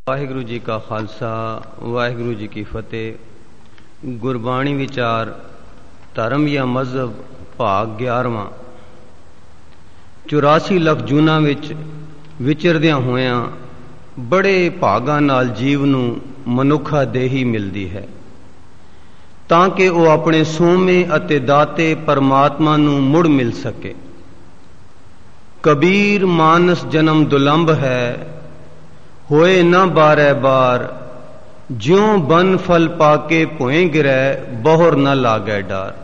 ਵਾਹਿਗੁਰੂ ਜੀ ਕਾ ਖਾਲਸਾ ਵਾਹਿਗੁਰੂ ਜੀ ਕੀ ਫਤਿਹ। ਗੁਰਬਾਣੀ ਵਿਚਾਰ ਧਰਮ ਜਾਂ ਮਜ਼ਹਬ ਭਾਗ 11ਵਾਂ। 84 ਲੱਖ ਜੂਨਾਂ ਵਿੱਚ ਵਿਚਰਦਿਆਂ ਹੋਇਆਂ ਬੜੇ ਭਾਗਾਂ ਨਾਲ ਜੀਵ ਨੂੰ ਮਨੁੱਖਾ ਦੇਹੀ ਮਿਲਦੀ ਹੈ ਤਾਂ ਕਿ ਉਹ ਆਪਣੇ ਸੋਮੇ ਅਤੇ ਦਾਤੇ ਪਰਮਾਤਮਾ ਨੂੰ ਮੁੜ ਮਿਲ ਸਕੇ। ਕਬੀਰ ਮਾਨਸ ਜਨਮ ਦੁਲੰਭ ਹੈ, ਹੋਏ ਨਾ ਬਾਰੈ ਬਾਰ, ਜਿਉ ਬਨ ਫਲ ਪਾਕੇ ਭੋਏ ਗਿਰੈ, ਬਹੁਰ ਨਾ ਲਾਗੈ ਡਾਰ।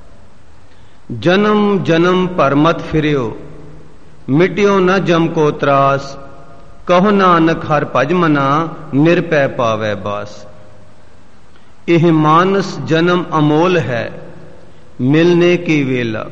ਜਨਮ ਜਨਮ ਭਰ ਮਤ ਫਿਰਿਓ, ਮਿਟਿਓ ਨਾ ਜਮ ਕੋ ਤਰਾਸ, ਕਹੋ ਨਾਨਕ ਹਰਿ ਭਜ ਮਨਾ, ਨਿਰਭੈ ਪਾਵੈ ਬਾਸ। ਇਹ ਮਾਨਸ ਜਨਮ ਅਮੋਲ ਹੈ, ਮਿਲਨੇ ਕੀ ਵੇਲਾ,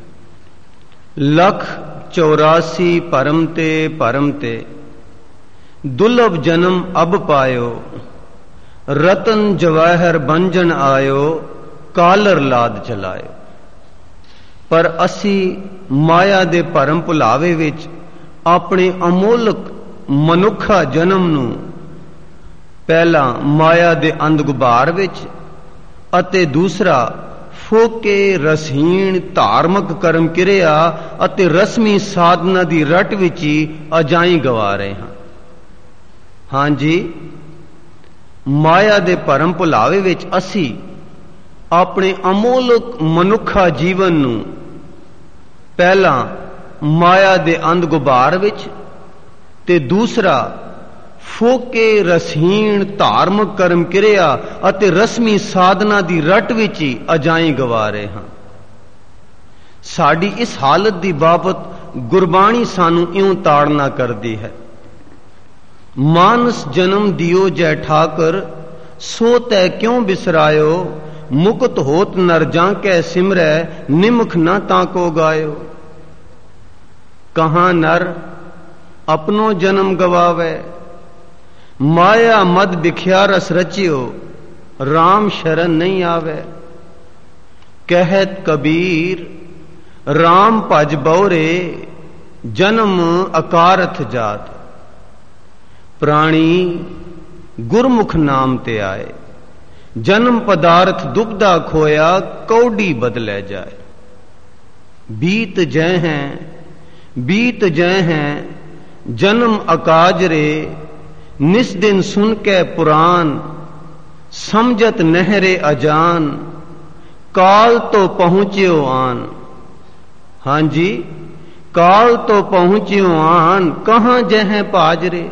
184 ਭਰਮ ਤੇ ਦੁਲਭ ਜਨਮ ਅਬ ਪਾਇਓ, ਰਤਨ ਜਵਾਹਰ ਬੰਜਨ ਆਇਓ, ਕਾਲਰ ਲਾਦ ਚਲਾਇਓ। ਪਰ ਅਸੀਂ ਮਾਇਆ ਦੇ ਭਰਮ ਭੁਲਾਵੇ ਵਿੱਚ ਆਪਣੇ ਅਮੋਲਕ ਮਨੁੱਖਾ ਜਨਮ ਨੂੰ ਪਹਿਲਾ ਮਾਇਆ ਦੇ ਅੰਧ ਗੁਬਾਰ ਵਿੱਚ ਅਤੇ ਦੂਸਰਾ ਫੋਕੇ ਰਸਹੀਣ ਧਾਰਮਿਕ ਕਰਮ ਕਿਰਿਆ ਅਤੇ ਰਸਮੀ ਸਾਧਨਾ ਦੀ ਰਟ ਵਿੱਚ ਹੀ ਅਜਾਈਂ ਗਵਾ ਰਹੇ ਹਾਂ। ਹਾਂਜੀ, ਮਾਇਆ ਦੇ ਭਰਮ ਭੁਲਾਵੇ ਵਿੱਚ ਅਸੀਂ ਆਪਣੇ ਅਮੋਲਕ ਮਨੁੱਖਾ ਜੀਵਨ ਨੂੰ ਪਹਿਲਾਂ ਮਾਇਆ ਦੇ ਅੰਧ ਗੁਬਾਰ ਵਿੱਚ ਤੇ ਦੂਸਰਾ ਫੋਕੇ ਰਸਹੀਣ ਧਾਰਮਿਕ ਕਰਮ ਕਿਰਿਆ ਅਤੇ ਰਸਮੀ ਸਾਧਨਾ ਦੀ ਰਟ ਵਿੱਚ ਹੀ ਅਜਾਈਂ ਗਵਾ ਰਹੇ ਹਾਂ। ਸਾਡੀ ਇਸ ਹਾਲਤ ਦੀ ਬਾਬਤ ਗੁਰਬਾਣੀ ਸਾਨੂੰ ਇਉਂ ਤਾੜਨਾ ਕਰਦੀ ਹੈ। ਮਾਨਸ ਜਨਮ ਦਿਓ ਜੈ ਠਾਕਰ, ਸੋ ਤੈ ਕਿਉਂ ਬਿਸਰਾਇਓ, ਮੁਕਤ ਹੋਤ ਨਰ ਜਾਂ ਕੈ ਸਿਮਰੈ, ਨਿਮਖ ਨਾ ਤਾਂ ਕੋ ਗਾਇਓ। ਕਹਾਂ ਨਰ ਆਪਣੋ ਜਨਮ ਗਵਾਵੇ, ਮਾਇਆ ਮਦ ਬਿਖਿਆ ਰਸ ਰਚਿਓ, ਰਾਮ ਸ਼ਰਨ ਨਹੀਂ ਆਵੇ। ਕਹਿਤ ਕਬੀਰ ਰਾਮ ਭਜ ਬਉਰੇ, ਜਨਮ ਅਕਾਰਥ ਜਾਤ। ਪ੍ਰਾਣੀ ਗੁਰਮੁਖ ਨਾਮ ਤੇ ਆਏ, ਜਨਮ ਪਦਾਰਥ ਦੁਬਦਾ ਖੋਇਆ, ਕੌਡੀ ਬਦਲੇ ਜਾਏ। ਬੀਤ ਜੈ ਹੈ ਜਨਮ ਅਕਾਜ ਰੇ, ਨਿਸ ਦਿਨ ਸੁਨ ਕੇ ਪੁਰਾਨ, ਸਮਝਤ ਨਹਿਰੇ ਅਜਾਨ, ਕਾਲ ਤੋਂ ਪਹੁੰਚਿਓ ਆਨ। ਹਾਂਜੀ, ਕਾਲ ਤੋਂ ਪਹੁੰਚਿਓ ਆਨ, ਕਹਾਂ ਜਹ ਭਾਜਰੇ।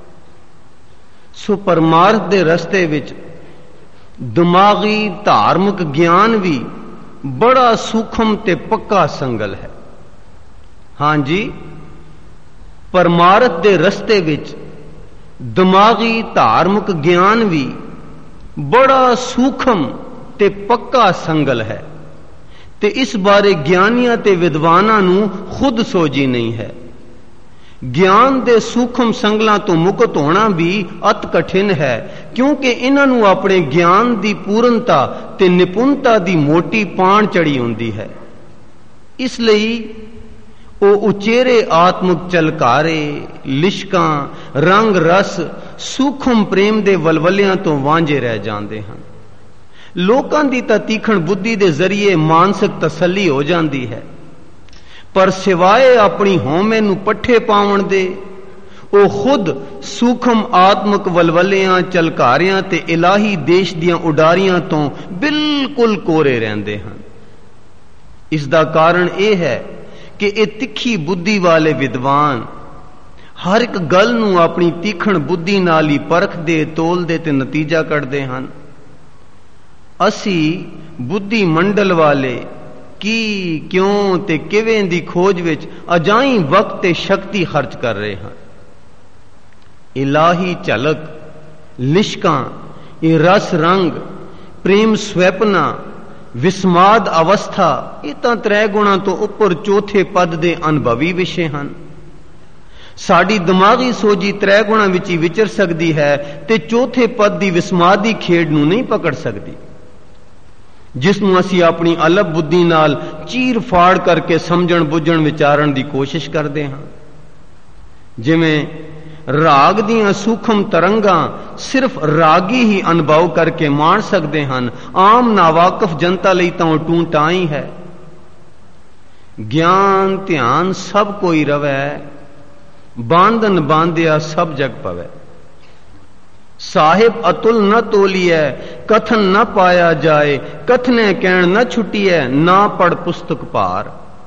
ਸੋ ਪਰਮਾਰਥ ਦੇ ਰਸਤੇ ਵਿੱਚ ਦਿਮਾਗੀ ਧਾਰਮਿਕ ਗਿਆਨ ਵੀ ਬੜਾ ਸੂਖਮ ਤੇ ਪੱਕਾ ਸੰਗਲ ਹੈ। ਹਾਂਜੀ, ਪਰਮਾਰਥ ਦੇ ਰਸਤੇ ਵਿੱਚ ਦਿਮਾਗੀ ਧਾਰਮਿਕ ਗਿਆਨ ਵੀ ਬੜਾ ਸੂਖਮ ਤੇ ਪੱਕਾ ਸੰਗਲ ਹੈ ਤੇ ਇਸ ਬਾਰੇ ਗਿਆਨੀਆਂ ਤੇ ਵਿਦਵਾਨਾਂ ਨੂੰ ਖੁਦ ਸੋਝੀ ਨਹੀਂ ਹੈ। ਗਿਆਨ ਦੇ ਸੂਖਮ ਸੰਗਲਾਂ ਤੋਂ ਮੁਕਤ ਹੋਣਾ ਵੀ ਅਤ ਕਠਿਨ ਹੈ, ਕਿਉਂਕਿ ਇਹਨਾਂ ਨੂੰ ਆਪਣੇ ਗਿਆਨ ਦੀ ਪੂਰਨਤਾ ਤੇ ਨਿਪੁੰਨਤਾ ਦੀ ਮੋਟੀ ਪਾਣ ਚੜੀ ਹੁੰਦੀ ਹੈ। ਇਸ ਲਈ ਉਹ ਉਚੇਰੇ ਆਤਮਿਕ ਚਲਕਾਰੇ, ਲਿਸ਼ਕਾਂ, ਰੰਗ ਰਸ, ਸੂਖਮ ਪ੍ਰੇਮ ਦੇ ਵਲਵਲਿਆਂ ਤੋਂ ਵਾਂਝੇ ਰਹਿ ਜਾਂਦੇ ਹਨ। ਲੋਕਾਂ ਦੀ ਤਾਂ ਤੀਖਣ ਬੁੱਧੀ ਦੇ ਜ਼ਰੀਏ ਮਾਨਸਿਕ ਤਸੱਲੀ ਹੋ ਜਾਂਦੀ ਹੈ, ਪਰ ਸਿਵਾਏ ਆਪਣੀ ਹਉਮੈ ਨੂੰ ਪੱਠੇ ਪਾਉਣ ਦੇ ਉਹ ਖੁਦ ਸੂਖਮ ਆਤਮਿਕ ਵਲਵਲਿਆਂ, ਚਲਕਾਰਿਆਂ ਤੇ ਇਲਾਹੀ ਦੇਸ਼ ਦੀਆਂ ਉਡਾਰੀਆਂ ਤੋਂ ਬਿਲਕੁਲ ਕੋਰੇ ਰਹਿੰਦੇ ਹਨ। ਇਸ ਦਾ ਕਾਰਨ ਇਹ ਹੈ ਕਿ ਇਹ ਤਿੱਖੀ ਬੁੱਧੀ ਵਾਲੇ ਵਿਦਵਾਨ ਹਰ ਇੱਕ ਗੱਲ ਨੂੰ ਆਪਣੀ ਤੀਖਣ ਬੁੱਧੀ ਨਾਲ ਹੀ ਪਰਖਦੇ, ਤੋਲਦੇ ਤੇ ਨਤੀਜਾ ਕੱਢਦੇ ਹਨ। ਅਸੀਂ ਬੁੱਧੀ ਮੰਡਲ ਵਾਲੇ ਕੀ, ਕਿਉਂ ਤੇ ਕਿਵੇਂ ਦੀ ਖੋਜ ਵਿੱਚ ਅਜਾਈਂ ਵਕਤ ਤੇ ਸ਼ਕਤੀ ਖਰਚ ਕਰ ਰਹੇ ਹਾਂ। ਇਲਾਹੀ ਝਲਕ, ਲਿਸ਼ਕਾਂ, ਇਹ ਰਸ ਰੰਗ, ਪ੍ਰੇਮ ਸਵੈਪਨਾ, ਵਿਸਮਾਦ ਅਵਸਥਾ, ਇਹ ਤਾਂ 3 ਗੁਣਾ ਤੋਂ ਉੱਪਰ ਚੌਥੇ ਪਦ ਦੇ ਅਨੁਭਵੀ ਵਿਸ਼ੇ ਹਨ। ਸਾਡੀ ਦਿਮਾਗੀ ਸੋਝੀ 3 ਗੁਣਾ ਵਿੱਚ ਹੀ ਵਿਚਰ ਸਕਦੀ ਹੈ ਤੇ ਚੌਥੇ ਪਦ ਦੀ ਵਿਸਮਾਦੀ ਖੇਡ ਨੂੰ ਨਹੀਂ ਪਕੜ ਸਕਦੀ, ਜਿਸ ਨੂੰ ਅਸੀਂ ਆਪਣੀ ਅਲਪ ਬੁੱਧੀ ਨਾਲ ਚੀਰ ਫਾੜ ਕਰਕੇ ਸਮਝਣ, ਬੁੱਝਣ, ਵਿਚਾਰਨ ਦੀ ਕੋਸ਼ਿਸ਼ ਕਰਦੇ ਹਾਂ। ਜਿਵੇਂ ਰਾਗ ਦੀਆਂ ਸੂਖਮ ਤਰੰਗਾਂ ਸਿਰਫ ਰਾਗੀ ਹੀ ਅਨੁਭਵ ਕਰਕੇ ਮਾਣ ਸਕਦੇ ਹਨ। ਆਮ ਨਾਵਾਕਫ ਜਨਤਾ ਲਈ ਤਾਂ ਉਹ ਟੂੰ-ਟਾਂ ਹੀ ਹੈ। ਗਿਆਨ ਧਿਆਨ ਸਭ ਕੋਈ ਰਵੈ, ਬਾਂਧਨ ਬਾਂਧਿਆ ਸਭ ਜਗ ਪਵੈ। ਸਾਹਿਬ ਅਤੁਲ ਨ ਤੋਲੀਐ, ਕਥਨ ਨ ਪਾਇਆ ਜਾਏ, ਕਥਨੇ ਕਹਿਣ ਨ ਛੁੱਟੀਐ, ਨਾ ਪੜ ਪੁਸਤਕ ਭਾਰ।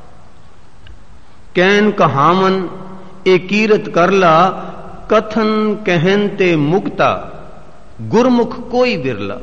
ਕਹਿਨ ਕਹਾਵਨ ਇਹ ਕੀਰਤ ਕਰ ਲਾ, ਕਥਨ ਕਹਿਨ ਤੇ ਮੁਕਤਾ, ਗੁਰਮੁਖ ਕੋਈ ਬਿਰਲਾ।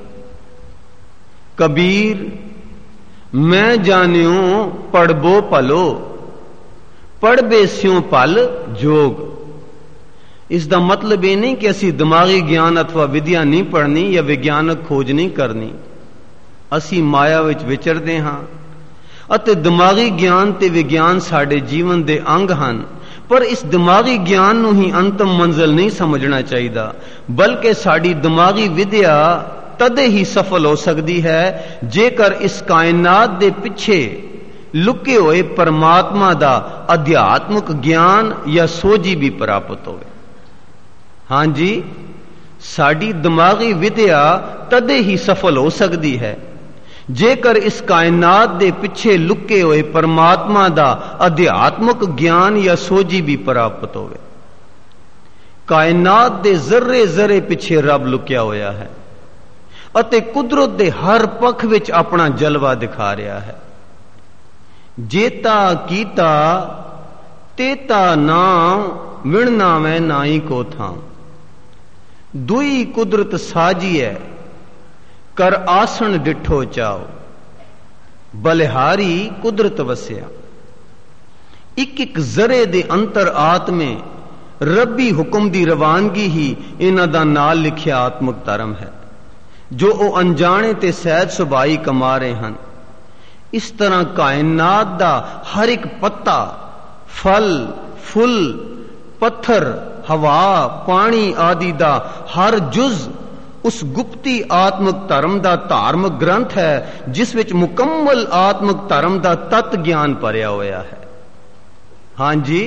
ਕਬੀਰ ਮੈਂ ਜਾਣਿਓ ਪੜਬੋ ਭਲੋ, ਪੜਬੇ ਸਿਉ ਭਲ ਜੋਗ। ਇਸ ਦਾ ਮਤਲਬ ਇਹ ਨਹੀਂ ਕਿ ਅਸੀਂ ਦਿਮਾਗੀ ਗਿਆਨ ਅਥਵਾ ਵਿਦਿਆ ਨਹੀਂ ਪੜ੍ਹਨੀ ਜਾਂ ਵਿਗਿਆਨਕ ਖੋਜ ਨਹੀਂ ਕਰਨੀ। ਅਸੀਂ ਮਾਇਆ ਵਿੱਚ ਵਿਚਰਦੇ ਹਾਂ ਅਤੇ ਦਿਮਾਗੀ ਗਿਆਨ ਤੇ ਵਿਗਿਆਨ ਸਾਡੇ ਜੀਵਨ ਦੇ ਅੰਗ ਹਨ, ਪਰ ਇਸ ਦਿਮਾਗੀ ਗਿਆਨ ਨੂੰ ਹੀ ਅੰਤਮ ਮੰਜ਼ਿਲ ਨਹੀਂ ਸਮਝਣਾ ਚਾਹੀਦਾ, ਬਲਕਿ ਸਾਡੀ ਦਿਮਾਗੀ ਵਿਦਿਆ ਤਦੇ ਹੀ ਸਫਲ ਹੋ ਸਕਦੀ ਹੈ ਜੇਕਰ ਇਸ ਕਾਇਨਾਤ ਦੇ ਪਿੱਛੇ ਲੁਕੇ ਹੋਏ ਪਰਮਾਤਮਾ ਦਾ ਅਧਿਆਤਮਕ ਗਿਆਨ ਜਾਂ ਸੋਝੀ ਵੀ ਪ੍ਰਾਪਤ ਹੋਵੇ। ਹਾਂਜੀ, ਸਾਡੀ ਦਿਮਾਗੀ ਵਿਦਿਆ ਤਦੇ ਹੀ ਸਫਲ ਹੋ ਸਕਦੀ ਹੈ ਜੇਕਰ ਇਸ ਕਾਇਨਾਤ ਦੇ ਪਿੱਛੇ ਲੁਕੇ ਹੋਏ ਪਰਮਾਤਮਾ ਦਾ ਅਧਿਆਤਮਕ ਗਿਆਨ ਜਾਂ ਸੋਝੀ ਵੀ ਪ੍ਰਾਪਤ ਹੋਵੇ। ਕਾਇਨਾਤ ਦੇ ਜ਼ਰਰੇ ਜ਼ਰੇ ਪਿੱਛੇ ਰੱਬ ਲੁਕਿਆ ਹੋਇਆ ਹੈ ਅਤੇ ਕੁਦਰਤ ਦੇ ਹਰ ਪੱਖ ਵਿੱਚ ਆਪਣਾ ਜਲਵਾ ਦਿਖਾ ਰਿਹਾ ਹੈ। ਜੇਤਾ ਕੀਤਾ ਤੇਤਾ ਨਾਮ, ਵਿਣ ਨਾਵੇਂ ਨਾਈ ਕੋ ਥਾਂ। ਦੁਈ ਕੁਦਰਤ ਸਾਜੀਐ, ਕਰ ਆਸਣ ਡਿਠੋ ਚਾਓ, ਬਲਿਹਾਰੀ ਕੁਦਰਤ ਵਸਿਆ। ਇੱਕ ਇੱਕ ਜ਼ਰੇ ਦੇ ਅੰਤਰ ਆਤਮੇ ਰੱਬੀ ਹੁਕਮ ਦੀ ਰਵਾਨਗੀ ਹੀ ਇਹਨਾਂ ਦਾ ਨਾਲ ਲਿਖਿਆ ਆਤਮਕ ਧਰਮ ਹੈ, ਜੋ ਉਹ ਅਣਜਾਣੇ ਤੇ ਸਹਿਜ ਸੁਭਾਈ ਕਮਾ ਰਹੇ ਹਨ। ਇਸ ਤਰ੍ਹਾਂ ਕਾਇਨਾਤ ਦਾ ਹਰ ਇੱਕ ਪੱਤਾ, ਫਲ, ਫੁੱਲ, ਪੱਥਰ, ਹਵਾ, ਪਾਣੀ ਆਦਿ ਦਾ ਹਰ ਜੁਜ਼ ਉਸ ਗੁਪਤੀ ਆਤਮਕ ਧਰਮ ਦਾ ਧਾਰਮਿਕ ਗ੍ਰੰਥ ਹੈ, ਜਿਸ ਵਿੱਚ ਮੁਕੰਮਲ ਆਤਮਕ ਧਰਮ ਦਾ ਤਤ ਗਿਆਨ ਭਰਿਆ ਹੋਇਆ ਹੈ। ਹਾਂਜੀ,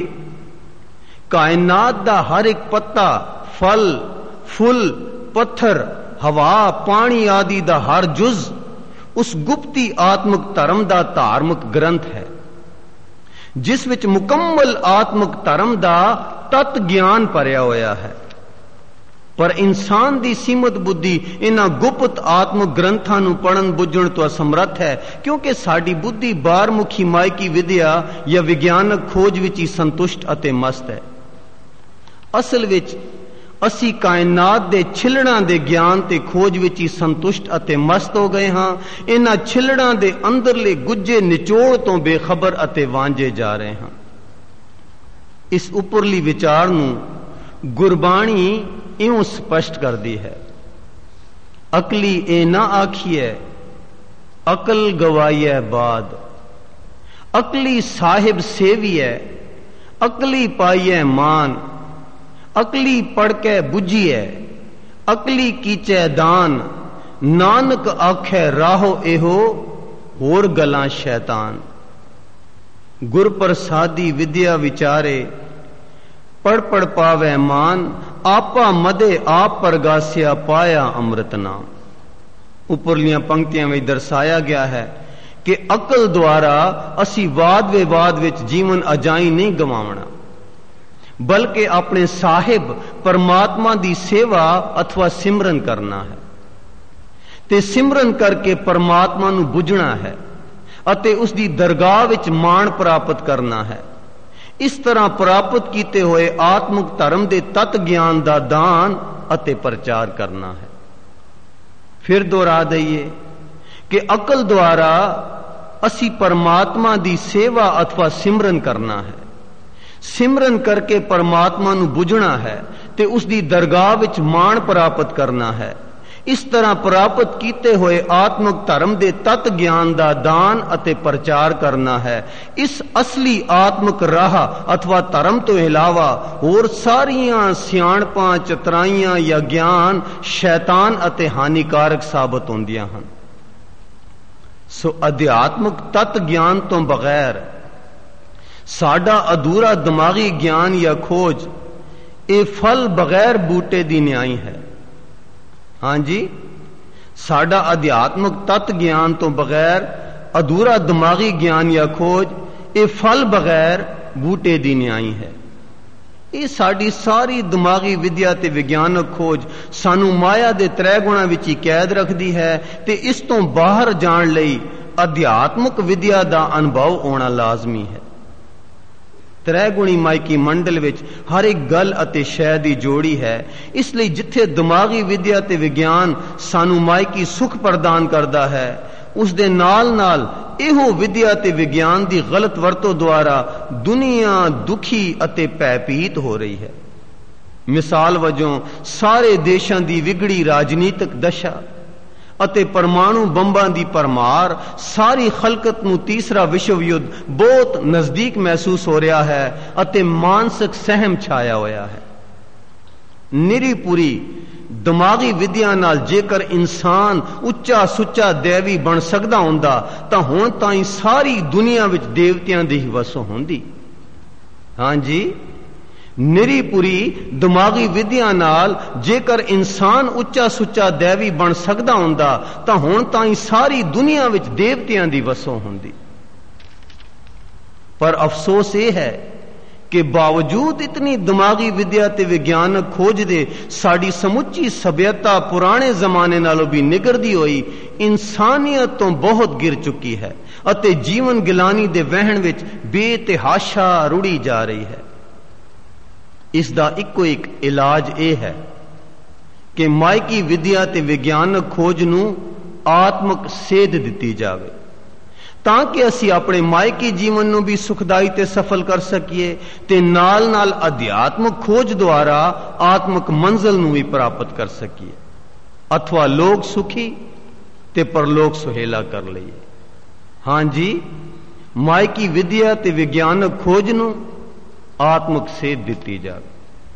ਕਾਇਨਾਤ ਦਾ ਹਰ ਇੱਕ ਪੱਤਾ, ਫਲ, ਫੁੱਲ, ਪੱਥਰ, ਹਵਾ, ਪਾਣੀ ਆਦਿ ਦਾ ਹਰ ਜੁਜ਼ ਉਸ ਗੁਪਤੀ ਆਤਮਕ ਧਰਮ ਦਾ ਧਾਰਮਿਕ ਗ੍ਰੰਥ ਹੈ, ਜਿਸ ਵਿੱਚ ਮੁਕੰਮਲ ਆਤਮਕ ਧਰਮ ਦਾ ਤਤ ਗਿਆਨ ਭਰਿਆ ਹੋਇਆ ਹੈ। ਪਰ ਇਨਸਾਨ ਦੀ ਸੀਮਤ ਬੁੱਧੀ ਇਹਨਾਂ ਗੁਪਤ ਆਤਮਕ ਗ੍ਰੰਥਾਂ ਨੂੰ ਪੜ੍ਹਨ ਬੁੱਝਣ ਤੋਂ ਅਸਮਰੱਥ ਹੈ, ਕਿਉਂਕਿ ਸਾਡੀ ਬੁੱਧੀ ਬਾਰਮੁਖੀ ਮਾਇਕੀ ਵਿਦਿਆ ਜਾਂ ਵਿਗਿਆਨਕ ਖੋਜ ਵਿੱਚ ਹੀ ਸੰਤੁਸ਼ਟ ਅਤੇ ਮਸਤ ਹੈ। ਅਸਲ ਵਿੱਚ ਅਸੀਂ ਕਾਇਨਾਤ ਦੇ ਛਿੱਲੜਾਂ ਦੇ ਗਿਆਨ ਤੇ ਖੋਜ ਵਿੱਚ ਹੀ ਸੰਤੁਸ਼ਟ ਅਤੇ ਮਸਤ ਹੋ ਗਏ ਹਾਂ। ਇਹਨਾਂ ਛਿੱਲੜਾਂ ਦੇ ਅੰਦਰਲੇ ਗੁੱਝੇ ਨਿਚੋੜ ਤੋਂ ਬੇਖਬਰ ਅਤੇ ਵਾਂਝੇ ਜਾ ਰਹੇ ਹਾਂ। ਇਸ ਉੱਪਰਲੀ ਵਿਚਾਰ ਨੂੰ ਗੁਰਬਾਣੀ ਇਉਂ ਸਪਸ਼ਟ ਕਰਦੀ ਹੈ, ਅਕਲੀ ਇਹ ਨਾ ਆਖੀਐ, ਅਕਲ ਗਵਾਈਐ ਬਾਦ। ਅਕਲੀ ਸਾਹਿਬ ਸੇਵੀਐ, ਅਕਲੀ ਪਾਈਐ ਮਾਨ। ਅਕਲੀ ਪੜ ਕੇ ਬੁੱਝੀਐ, ਅਕਲੀ ਕੀਚੈ ਦਾਨ। ਨਾਨਕ ਆਖੈ ਰਾਹੋ ਇਹੋ, ਹੋਰ ਗਲਾਂ ਸ਼ੈਤਾਨ। ਗੁਰ ਪ੍ਰਸਾਦੀ ਵਿਦਿਆ ਵਿਚਾਰੇ, ਪੜ ਪੜ ਪਾਵੈ ਮਾਨ। ਆਪਾ ਮਦੇ ਆਪ ਪ੍ਰਗਾਸਿਆ, ਪਾਇਆ ਅੰਮ੍ਰਿਤ ਨਾਮ। ਉੱਪਰਲੀਆਂ ਪੰਕਤੀਆਂ ਵਿੱਚ ਦਰਸਾਇਆ ਗਿਆ ਹੈ ਕਿ ਅਕਲ ਦੁਆਰਾ ਅਸੀਂ ਵਾਦ ਵਿਵਾਦ ਵਿੱਚ ਜੀਵਨ ਅਜਾਈ ਨਹੀਂ ਗਵਾਉਣਾ, ਬਲਕਿ ਆਪਣੇ ਸਾਹਿਬ ਪਰਮਾਤਮਾ ਦੀ ਸੇਵਾ ਅਥਵਾ ਸਿਮਰਨ ਕਰਨਾ ਹੈ ਤੇ ਸਿਮਰਨ ਕਰਕੇ ਪਰਮਾਤਮਾ ਨੂੰ ਬੁੱਝਣਾ ਹੈ ਅਤੇ ਉਸ ਦੀ ਦਰਗਾਹ ਵਿੱਚ ਮਾਣ ਪ੍ਰਾਪਤ ਕਰਨਾ ਹੈ। ਇਸ ਤਰ੍ਹਾਂ ਪ੍ਰਾਪਤ ਕੀਤੇ ਹੋਏ ਆਤਮਿਕ ਧਰਮ ਦੇ ਤਤ ਗਿਆਨ ਦਾ ਦਾਨ ਅਤੇ ਪ੍ਰਚਾਰ ਕਰਨਾ ਹੈ। ਫਿਰ ਦੁਹਰਾ ਦਈਏ ਕਿ ਅਕਲ ਦੁਆਰਾ ਅਸੀਂ ਪਰਮਾਤਮਾ ਦੀ ਸੇਵਾ ਅਥਵਾ ਸਿਮਰਨ ਕਰਨਾ ਹੈ। ਸਿਮਰਨ ਕਰਕੇ ਪਰਮਾਤਮਾ ਨੂੰ ਬੁੱਝਣਾ ਹੈ ਤੇ ਉਸ ਦੀ ਦਰਗਾਹ ਵਿੱਚ ਮਾਣ ਪ੍ਰਾਪਤ ਕਰਨਾ ਹੈ। ਇਸ ਤਰ੍ਹਾਂ ਪ੍ਰਾਪਤ ਕੀਤੇ ਹੋਏ ਆਤਮਿਕ ਧਰਮ ਦੇ ਤਤ ਗਿਆਨ ਦਾ ਦਾਨ ਅਤੇ ਪ੍ਰਚਾਰ ਕਰਨਾ ਹੈ। ਇਸ ਅਸਲੀ ਆਤਮਿਕ ਰਾਹ ਅਥਵਾ ਧਰਮ ਤੋਂ ਇਲਾਵਾ ਹੋਰ ਸਾਰੀਆਂ ਸਿਆਣਪਾਂ, ਚਤਰਾਈਆਂ ਜਾਂ ਗਿਆਨ ਸ਼ੈਤਾਨ ਅਤੇ ਹਾਨੀਕਾਰਕ ਸਾਬਤ ਹੁੰਦੀਆਂ ਹਨ। ਸੋ ਅਧਿਆਤਮਿਕ ਤਤ ਗਿਆਨ ਤੋਂ ਬਗੈਰ ਸਾਡਾ ਅਧੂਰਾ ਦਿਮਾਗੀ ਗਿਆਨ ਜਾਂ ਖੋਜ ਇਹ ਫਲ ਬਗੈਰ ਬੂਟੇ ਦੀ ਨਿਆਈ ਹੈ। ਹਾਂਜੀ, ਸਾਡਾ ਅਧਿਆਤਮਕ ਤਤ ਗਿਆਨ ਤੋਂ ਬਗੈਰ ਅਧੂਰਾ ਦਿਮਾਗੀ ਗਿਆਨ ਜਾਂ ਖੋਜ, ਇਹ ਫਲ ਬਗੈਰ ਬੂਟੇ ਦੀ ਨਿਆਈ ਹੈ। ਇਹ ਸਾਡੀ ਸਾਰੀ ਦਿਮਾਗੀ ਵਿਦਿਆ ਤੇ ਵਿਗਿਆਨਕ ਖੋਜ ਸਾਨੂੰ ਮਾਇਆ ਦੇ ਤ੍ਰੈ ਗੁਣਾਂ ਵਿੱਚ ਹੀ ਕੈਦ ਰੱਖਦੀ ਹੈ ਤੇ ਇਸ ਤੋਂ ਬਾਹਰ ਜਾਣ ਲਈ ਅਧਿਆਤਮਕ ਵਿਦਿਆ ਦਾ ਅਨੁਭਵ ਹੋਣਾ ਲਾਜ਼ਮੀ ਹੈ। ਤ੍ਰੈ ਗੁਣੀ ਮਾਇਕੀ ਮੰਡਲ ਵਿੱਚ ਹਰ ਇੱਕ ਗੱਲ ਅਤੇ ਸ਼ੈ ਦੀ ਜੋੜੀ ਹੈ। ਇਸ ਲਈ ਜਿੱਥੇ ਦਿਮਾਗੀ ਵਿਦਿਆ ਤੇ ਵਿਗਿਆਨ ਸਾਨੂੰ ਮਾਇਕੀ ਸੁਖ ਪ੍ਰਦਾਨ ਕਰਦਾ ਹੈ, ਉਸ ਦੇ ਨਾਲ ਨਾਲ ਇਹੋ ਵਿਦਿਆ ਤੇ ਵਿਗਿਆਨ ਦੀ ਗਲਤ ਵਰਤੋਂ ਦੁਆਰਾ ਦੁਨੀਆ ਦੁਖੀ ਅਤੇ ਭੈਭੀਤ ਹੋ ਰਹੀ ਹੈ। ਮਿਸਾਲ ਵਜੋਂ ਸਾਰੇ ਦੇਸ਼ਾਂ ਦੀ ਵਿਗੜੀ ਰਾਜਨੀਤਿਕ ਦਸ਼ਾ ਅਤੇ ਪਰਮਾਣੂ ਬੰਬਾਂ ਦੀ ਭਰਮਾਰ, ਸਾਰੀ ਖਲਕਤ ਨੂੰ ਤੀਸਰਾ ਵਿਸ਼ਵ ਯੁੱਧ ਬਹੁਤ ਨਜ਼ਦੀਕ ਮਹਿਸੂਸ ਹੋ ਰਿਹਾ ਹੈ ਅਤੇ ਮਾਨਸਿਕ ਸਹਿਮ ਛਾਇਆ ਹੋਇਆ ਹੈ। ਨਿਰੀਪੁਰੀ ਦਿਮਾਗੀ ਵਿਦਿਆ ਨਾਲ ਜੇਕਰ ਇਨਸਾਨ ਉੱਚਾ ਸੁੱਚਾ ਦੇਵੀ ਬਣ ਸਕਦਾ ਹੁੰਦਾ ਤਾਂ ਹੁਣ ਤਾਈਂ ਸਾਰੀ ਦੁਨੀਆ ਵਿੱਚ ਦੇਵਤਿਆਂ ਦੀ ਹੀ ਵਸੋਂ ਹੁੰਦੀ। ਹਾਂਜੀ, ਨਿਰੀਪੁਰੀ ਦਿਮਾਗੀ ਵਿਦਿਆ ਨਾਲ ਜੇਕਰ ਇਨਸਾਨ ਉੱਚਾ ਸੁੱਚਾ ਦੇਵੀ ਬਣ ਸਕਦਾ ਹੁੰਦਾ ਤਾਂ ਹੁਣ ਤਾਈਂ ਸਾਰੀ ਦੁਨੀਆ ਵਿੱਚ ਦੇਵਤਿਆਂ ਦੀ ਵਸੋਂ ਹੁੰਦੀ। ਪਰ ਅਫਸੋਸ ਇਹ ਹੈ ਕਿ ਬਾਵਜੂਦ ਇਤਨੀ ਦਿਮਾਗੀ ਵਿਦਿਆ ਤੇ ਵਿਗਿਆਨਕ ਖੋਜ ਦੇ ਸਾਡੀ ਸਮੁੱਚੀ ਸਭਿਅਤਾ ਪੁਰਾਣੇ ਜ਼ਮਾਨੇ ਨਾਲੋਂ ਵੀ ਨਿਗਰਦੀ ਹੋਈ ਇਨਸਾਨੀਅਤ ਤੋਂ ਬਹੁਤ ਗਿਰ ਚੁੱਕੀ ਹੈ ਅਤੇ ਜੀਵਨ ਗਿਲਾਨੀ ਦੇ ਵਹਿਣ ਵਿੱਚ ਬੇਤਹਾਸ਼ਾ ਰੁੜੀ ਜਾ ਰਹੀ ਹੈ। ਇਸ ਦਾ ਇੱਕੋ ਇੱਕ ਇਲਾਜ ਇਹ ਹੈ ਕਿ ਮਾਇਕੀ ਵਿਦਿਆ ਤੇ ਵਿਗਿਆਨਕ ਖੋਜ ਨੂੰ ਆਤਮਕ ਸੇਧ ਦਿੱਤੀ ਜਾਵੇ ਤਾਂ ਕਿ ਅਸੀਂ ਆਪਣੇ ਮਾਇਕੀ ਜੀਵਨ ਨੂੰ ਵੀ ਸੁਖਦਾਈ ਤੇ ਸਫਲ ਕਰ ਸਕੀਏ ਤੇ ਨਾਲ ਨਾਲ ਅਧਿਆਤਮਕ ਖੋਜ ਦੁਆਰਾ ਆਤਮਕ ਮੰਜ਼ਲ ਨੂੰ ਵੀ ਪ੍ਰਾਪਤ ਕਰ ਸਕੀਏ, ਅਥਵਾ ਲੋਕ ਸੁਖੀ ਤੇ ਪਰਲੋਕ ਸੁਹੇਲਾ ਕਰ ਲਈਏ। ਹਾਂਜੀ, ਮਾਇਕੀ ਵਿਦਿਆ ਤੇ ਵਿਗਿਆਨਕ ਖੋਜ ਨੂੰ ਆਤਮਕ ਸੇਧ ਦਿੱਤੀ ਜਾਵੇ।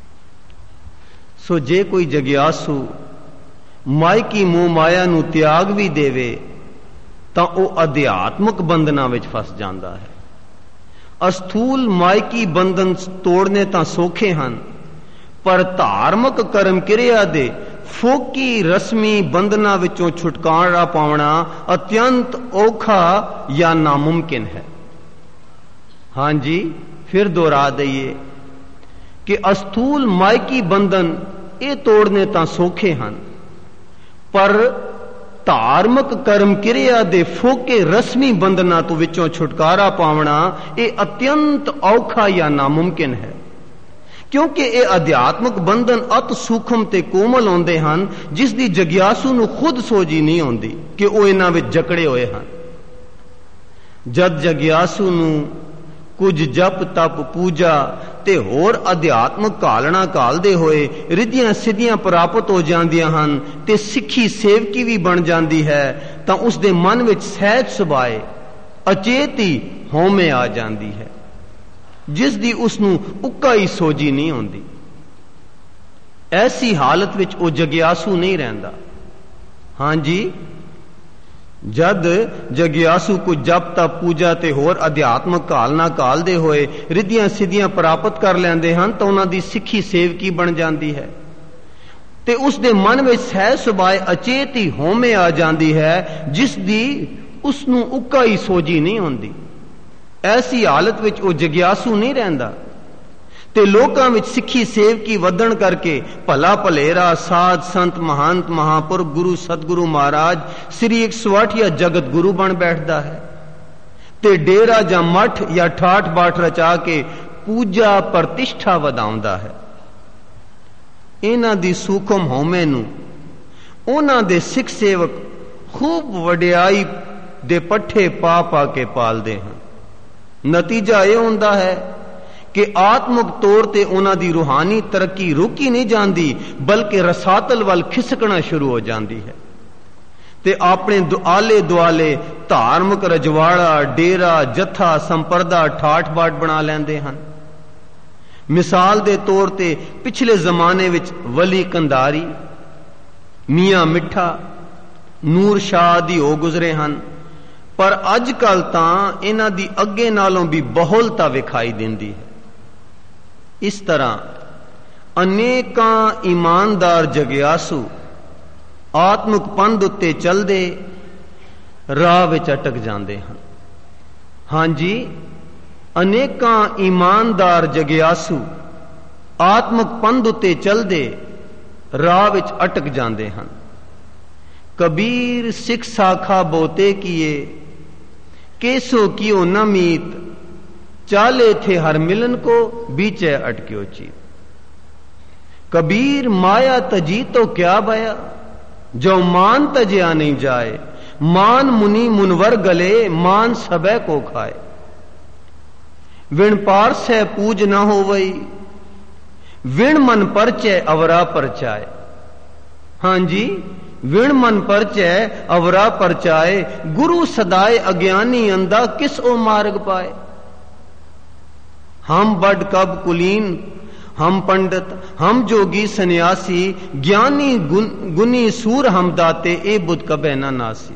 ਸੋ ਜੇ ਕੋਈ ਜਗਿਆਸੂ ਮਾਇਕੀ ਮੋਹ ਮਾਇਆ ਨੂੰ ਤਿਆਗ ਵੀ ਦੇਵੇ ਤਾਂ ਉਹ ਅਧਿਆਤਮਕ ਬੰਧਨਾਂ ਵਿੱਚ ਫਸ ਜਾਂਦਾ ਹੈ। ਅਸਥੂਲ ਮਾਇਕੀ ਬੰਧਨ ਤੋੜਨੇ ਤਾਂ ਸੌਖੇ ਹਨ, ਪਰ ਧਾਰਮਿਕ ਕਰਮ ਕਿਰਿਆ ਦੇ ਫੋਕੀ ਰਸਮੀ ਬੰਧਨਾਂ ਵਿੱਚੋਂ ਛੁਟਕਾਰਾ ਪਾਉਣਾ ਅਤਿਅੰਤ ਔਖਾ ਜਾਂ ਨਾਮੁਮਕਿਨ ਹੈ। ਹਾਂਜੀ, ਫਿਰ ਦੁਹਰਾ ਦਈਏ ਕਿ ਅਸਥੂਲ ਮਾਇਕੀ ਬੰਧਨ ਇਹ ਤੋੜਨੇ ਤਾਂ ਸੌਖੇ ਹਨ, ਪਰ ਧਾਰਮਿਕ ਕਰਮ ਕਿਰਿਆ ਦੇ ਫੋਕੇ ਰਸਮੀ ਬੰਧਨਾਂ ਤੋਂ ਵਿੱਚੋਂ ਛੁਟਕਾਰਾ ਪਾਉਣਾ ਇਹ ਅਤਿਅੰਤ ਔਖਾ ਜਾਂ ਨਾਮੁਮਕਿਨ ਹੈ, ਕਿਉਂਕਿ ਇਹ ਅਧਿਆਤਮਕ ਬੰਧਨ ਅਤ ਸੂਖਮ ਤੇ ਕੋਮਲ ਹੁੰਦੇ ਹਨ ਜਿਸ ਦੀ ਜਗਿਆਸੂ ਨੂੰ ਖੁਦ ਸੋਝੀ ਨਹੀਂ ਆਉਂਦੀ ਕਿ ਉਹ ਇਹਨਾਂ ਵਿੱਚ ਜਕੜੇ ਹੋਏ ਹਨ। ਜਦ ਜਗਿਆਸੂ ਨੂੰ ਕੁਝ ਜਪ ਤਪ ਪੂਜਾ ਤੇ ਹੋਰ ਅਧਿਆਤਮਕ ਘਾਲਣਾ ਘਾਲਦੇ ਹੋਏ ਰਿੱਧੀਆਂ ਸਿੱਧੀਆਂ ਪ੍ਰਾਪਤ ਹੋ ਜਾਂਦੀਆਂ ਹਨ ਤੇ ਸਿੱਖੀ ਸੇਵਕੀ ਵੀ ਬਣ ਜਾਂਦੀ ਹੈ ਤਾਂ ਉਸ ਦੇ ਮਨ ਵਿੱਚ ਸਹਿਜ ਸੁਭਾਏ ਅਚੇਤੀ ਹਉਮੈ ਆ ਜਾਂਦੀ ਹੈ ਜਿਸ ਦੀ ਉਸ ਨੂੰ ਉੱਕਾ ਹੀ ਸੋਝੀ ਨਹੀਂ ਆਉਂਦੀ। ਐਸੀ ਹਾਲਤ ਵਿੱਚ ਉਹ ਜਗਿਆਸੂ ਨਹੀਂ ਰਹਿੰਦਾ। ਹਾਂਜੀ, ਜਦ ਜਗਿਆਸੂ ਕੁਝ ਜਪ ਤਪ ਪੂਜਾ ਤੇ ਹੋਰ ਅਧਿਆਤਮਕ ਘਾਲਣਾ ਘਾਲਦੇ ਹੋਏ ਰਿੱਧੀਆਂ ਸਿੱਧੀਆਂ ਪ੍ਰਾਪਤ ਕਰ ਲੈਂਦੇ ਹਨ ਤਾਂ ਉਹਨਾਂ ਦੀ ਸਿੱਖੀ ਸੇਵਕੀ ਬਣ ਜਾਂਦੀ ਹੈ ਤੇ ਉਸ ਦੇ ਮਨ ਵਿੱਚ ਸਹਿਜ ਸੁਭਾਏ ਅਚੇਤੀ ਹਉਮੈ ਆ ਜਾਂਦੀ ਹੈ ਜਿਸ ਦੀ ਉਸ ਨੂੰ ਉੱਕਾ ਹੀ ਸੋਝੀ ਨਹੀਂ ਹੁੰਦੀ। ਐਸੀ ਹਾਲਤ ਵਿੱਚ ਉਹ ਜਗਿਆਸੂ ਨਹੀਂ ਰਹਿੰਦਾ ਤੇ ਲੋਕਾਂ ਵਿੱਚ ਸਿੱਖੀ ਸੇਵਕੀ ਵਧਣ ਕਰਕੇ ਭਲਾ ਭਲੇਰਾ ਸਾਧ ਸੰਤ ਮਹੰਤ ਮਹਾਪੁਰਖ ਗੁਰੂ ਸਤਿਗੁਰੂ ਮਹਾਰਾਜ ਸ੍ਰੀ 108 ਜਗਤ ਗੁਰੂ ਬਣ ਬੈਠਦਾ ਹੈ ਤੇ ਡੇਰਾ ਜਾਂ ਮੱਠ ਜਾਂ ਠਾਠ ਬਾਠ ਰਚਾ ਕੇ ਪੂਜਾ ਪ੍ਰਤਿਸ਼ਠਾ ਵਧਾਉਂਦਾ ਹੈ। ਇਹਨਾਂ ਦੀ ਸੂਖਮ ਹਉਮੈ ਨੂੰ ਉਹਨਾਂ ਦੇ ਸਿੱਖ ਸੇਵਕ ਖੂਬ ਵਡਿਆਈ ਦੇ ਪੱਠੇ ਪਾ ਪਾ ਕੇ ਪਾਲਦੇ ਹਨ। ਨਤੀਜਾ ਇਹ ਹੁੰਦਾ ਹੈ ਕਿ ਆਤਮਿਕ ਤੌਰ ਤੇ ਉਹਨਾਂ ਦੀ ਰੂਹਾਨੀ ਤਰੱਕੀ ਰੁਕੀ ਨਹੀਂ ਜਾਂਦੀ ਬਲਕਿ ਰਸਾਤਲ ਵੱਲ ਖਿਸਕਣਾ ਸ਼ੁਰੂ ਹੋ ਜਾਂਦੀ ਹੈ ਤੇ ਆਪਣੇ ਆਲੇ ਦੁਆਲੇ ਧਾਰਮਿਕ ਰਜਵਾੜਾ ਡੇਰਾ ਜੱਥਾ ਸੰਪਰਦਾ ਠਾਠ ਬਾਠ ਬਣਾ ਲੈਂਦੇ ਹਨ। ਮਿਸਾਲ ਦੇ ਤੌਰ ਤੇ ਪਿਛਲੇ ਜ਼ਮਾਨੇ ਵਿੱਚ ਵਲੀ ਕੰਧਾਰੀ ਮੀਆਂ ਮਿੱਠਾ ਨੂਰ ਸ਼ਾਹ ਦੀ ਹੋ ਗੁਜ਼ਰੇ ਹਨ, ਪਰ ਅੱਜ ਕੱਲ ਤਾਂ ਇਹਨਾਂ ਦੀ ਅੱਗੇ ਨਾਲੋਂ ਵੀ ਬਹੁਲਤਾ ਵਿਖਾਈ ਦਿੰਦੀ ਹੈ। ਇਸ ਤਰ੍ਹਾਂ ਅਨੇਕਾਂ ਈਮਾਨਦਾਰ ਜਗਿਆਸੂ ਆਤਮਿਕ ਪੰਧ ਉੱਤੇ ਚੱਲਦੇ ਰਾਹ ਵਿੱਚ ਅਟਕ ਜਾਂਦੇ ਹਨ। ਹਾਂਜੀ, ਅਨੇਕਾਂ ਈਮਾਨਦਾਰ ਜਗਿਆਸੂ ਆਤਮਿਕ ਪੰਧ ਉੱਤੇ ਚੱਲਦੇ ਰਾਹ ਵਿੱਚ ਅਟਕ ਜਾਂਦੇ ਹਨ। ਕਬੀਰ ਸਿੱਖ ਸਾਖਾ ਬੋਤੇ ਕੀਏ, केसो कियो न मीत, चाले थे हर मिलन को बीचे अटक्यो चीत। कबीर माया तजी तो क्या भया, जो मान तजया नहीं जाए। मान मुनि मुनवर गले, मान सबे को खाए। विण पार से पूज न हो वही, विण मन परचय अवरा परचाए। हां जी, विण मन परचय अवरा परचाए। गुरु सदाए अज्ञानी अंधा, किस ओ मार्ग पाए। हम बड कब कुलीन, हम पंडित, हम जोगी सन्यासी। ज्ञानी गुनी सूर हम दाते, ए बुध कबे न नासी।